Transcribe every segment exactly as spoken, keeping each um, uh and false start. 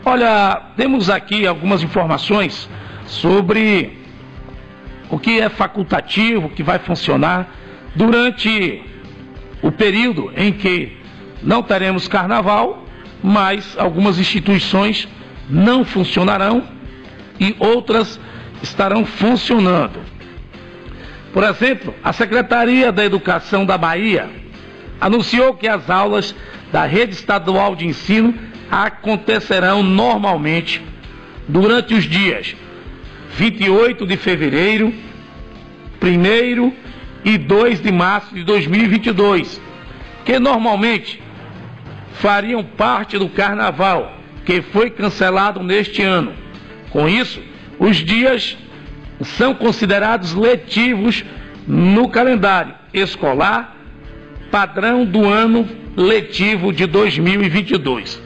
Olha, temos aqui algumas informações sobre o que é facultativo, que vai funcionar durante o período em que não teremos carnaval, mas algumas instituições não funcionarão e outras estarão funcionando. Por exemplo, a Secretaria da Educação da Bahia anunciou que as aulas da Rede Estadual de Ensino acontecerão normalmente durante os dias vinte e oito de fevereiro, primeiro e dois de março de dois mil e vinte e dois, que normalmente fariam parte do carnaval, que foi cancelado neste ano. Com isso, os dias são considerados letivos no calendário escolar padrão do ano letivo de dois mil e vinte e dois.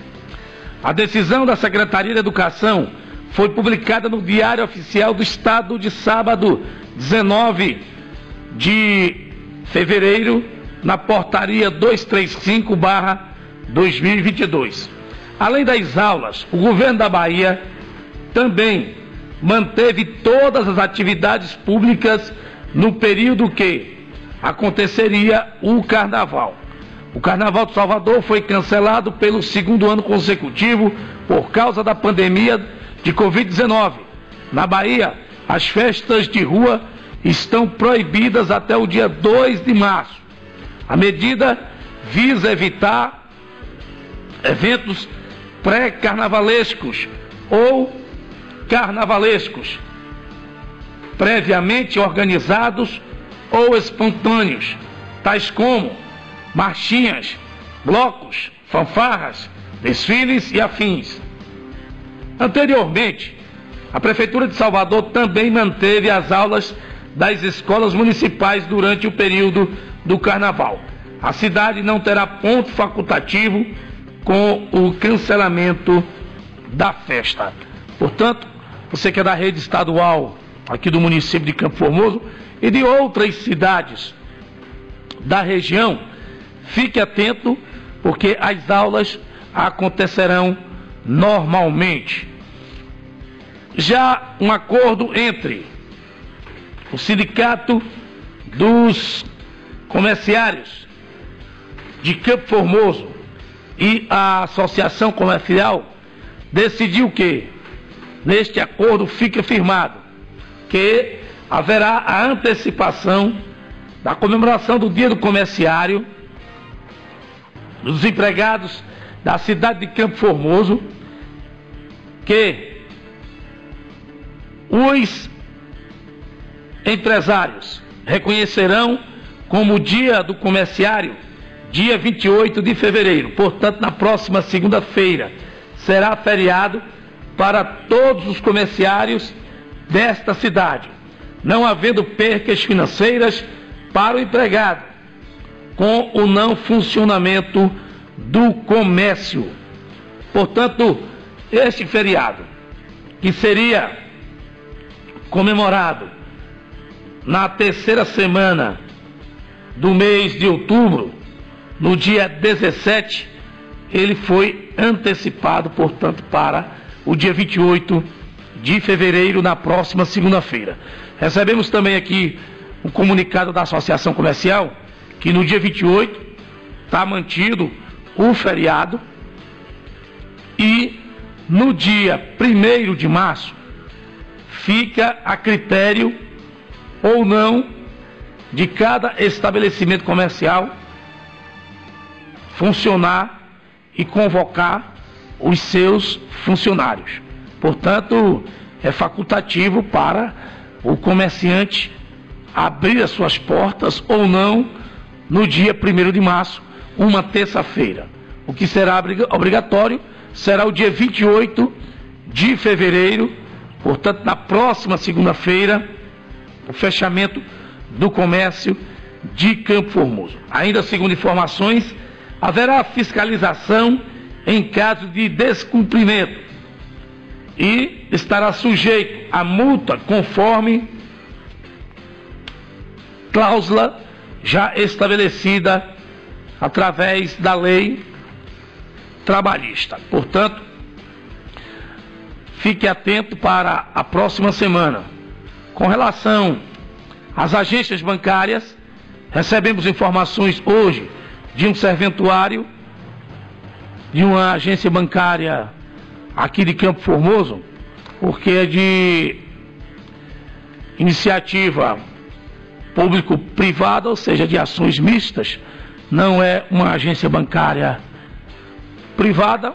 A decisão da Secretaria da Educação foi publicada no Diário Oficial do Estado de sábado dezenove de fevereiro, na portaria duzentos e trinta e cinco barra dois mil e vinte e dois. Além das aulas, o governo da Bahia também manteve todas as atividades públicas no período que aconteceria o Carnaval. O Carnaval de Salvador foi cancelado pelo segundo ano consecutivo por causa da pandemia de covid dezenove. Na Bahia, as festas de rua estão proibidas até o dia dois de março. A medida visa evitar eventos pré-carnavalescos ou carnavalescos, previamente organizados ou espontâneos, tais como marchinhas, blocos, fanfarras, desfiles e afins. Anteriormente, a Prefeitura de Salvador também manteve as aulas das escolas municipais durante o período do Carnaval. A cidade não terá ponto facultativo com o cancelamento da festa. Portanto, você que é da rede estadual aqui do município de Campo Formoso e de outras cidades da região, fique atento, porque as aulas acontecerão normalmente. Já um acordo entre o Sindicato dos Comerciários de Campo Formoso e a Associação Comercial decidiu que, neste acordo, fica firmado que haverá a antecipação da comemoração do Dia do Comerciário dos empregados da cidade de Campo Formoso, que os empresários reconhecerão como Dia do Comerciário, dia vinte e oito de fevereiro. Portanto, na próxima segunda-feira será feriado para todos os comerciários desta cidade, não havendo percas financeiras para o empregado com o não funcionamento do comércio. Portanto, este feriado, que seria comemorado na terceira semana do mês de outubro, no dia dezessete, ele foi antecipado, portanto, para o dia vinte e oito de fevereiro, na próxima segunda-feira. Recebemos também aqui um comunicado da Associação Comercial, que no dia vinte e oito está mantido o feriado e no dia primeiro de março fica a critério ou não de cada estabelecimento comercial funcionar e convocar os seus funcionários. Portanto, é facultativo para o comerciante abrir as suas portas ou não no dia primeiro de março, uma terça-feira. O que será obrigatório será o dia vinte e oito de fevereiro, portanto, na próxima segunda-feira, o fechamento do comércio de Campo Formoso. Ainda segundo informações, haverá fiscalização em caso de descumprimento e estará sujeito a multa conforme cláusula já estabelecida através da lei trabalhista. Portanto, fique atento para a próxima semana. Com relação às agências bancárias, recebemos informações hoje de um serventuário de uma agência bancária aqui de Campo Formoso, porque é de iniciativa público-privada, ou seja, de ações mistas, não é uma agência bancária privada.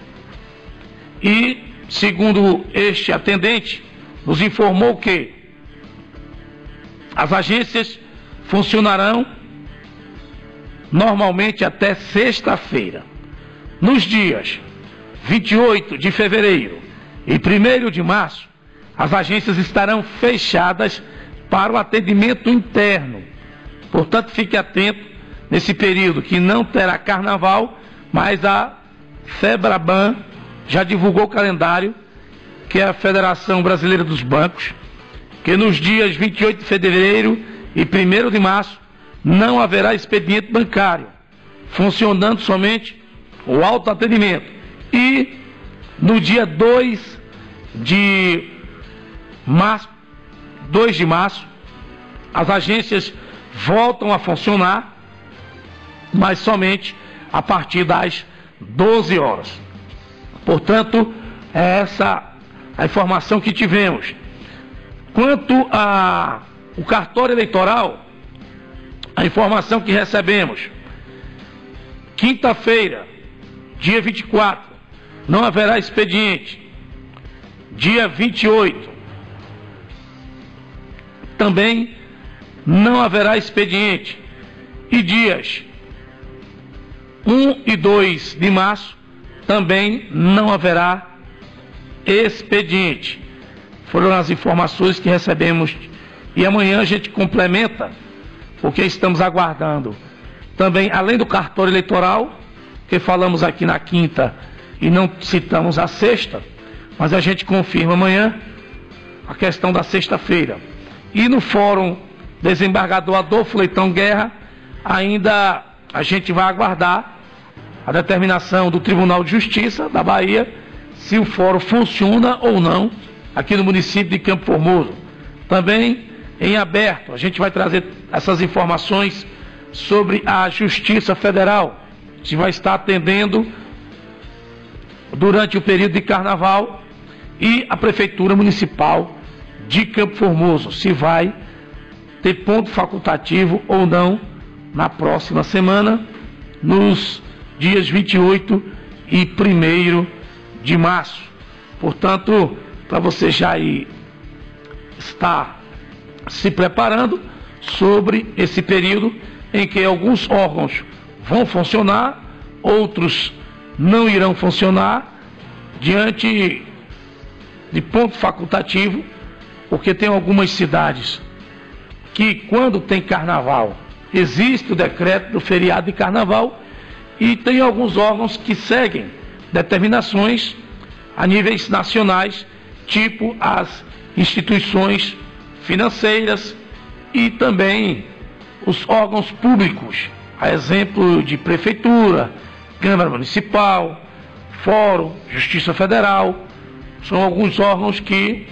E, segundo este atendente, nos informou que as agências funcionarão normalmente até sexta-feira. Nos dias vinte e oito de fevereiro e primeiro de março, as agências estarão fechadas para o atendimento interno. Portanto, fique atento nesse período que não terá carnaval, mas a FEBRABAN já divulgou o calendário, que é a Federação Brasileira dos Bancos, que nos dias vinte e oito de fevereiro e primeiro de março não haverá expediente bancário, funcionando somente o autoatendimento. E no dia dois de março, dois de março, as agências voltam a funcionar, mas somente a partir das doze horas. Portanto, é essa a informação que tivemos. Quanto ao cartório eleitoral, a informação que recebemos: quinta-feira, dia vinte e quatro, não haverá expediente. Dia vinte e oito, também não haverá expediente. E dias um e dois de março, também não haverá expediente. Foram as informações que recebemos. E amanhã a gente complementa, porque estamos aguardando também, além do cartório eleitoral, que falamos aqui na quinta e não citamos a sexta, mas a gente confirma amanhã a questão da sexta-feira. E no Fórum Desembargador Adolfo Leitão Guerra, ainda a gente vai aguardar a determinação do Tribunal de Justiça da Bahia, se o fórum funciona ou não aqui no município de Campo Formoso. Também em aberto, a gente vai trazer essas informações sobre a Justiça Federal, se vai estar atendendo durante o período de carnaval, e a Prefeitura Municipal de Campo Formoso, se vai ter ponto facultativo ou não na próxima semana, nos dias vinte e oito e primeiro de março. Portanto, para você já ir estar se preparando sobre esse período em que alguns órgãos vão funcionar, outros não irão funcionar, diante de ponto facultativo, porque tem algumas cidades que, quando tem carnaval, existe o decreto do feriado de carnaval, e tem alguns órgãos que seguem determinações a níveis nacionais, tipo as instituições financeiras e também os órgãos públicos, a exemplo de Prefeitura, Câmara Municipal, Fórum, Justiça Federal. São alguns órgãos que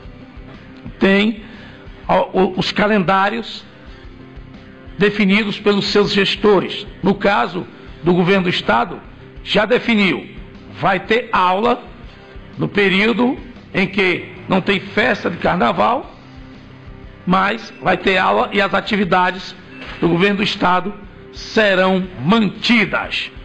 têm os calendários definidos pelos seus gestores. No caso do Governo do Estado, já definiu, vai ter aula no período em que não tem festa de carnaval, mas vai ter aula e as atividades do Governo do Estado serão mantidas.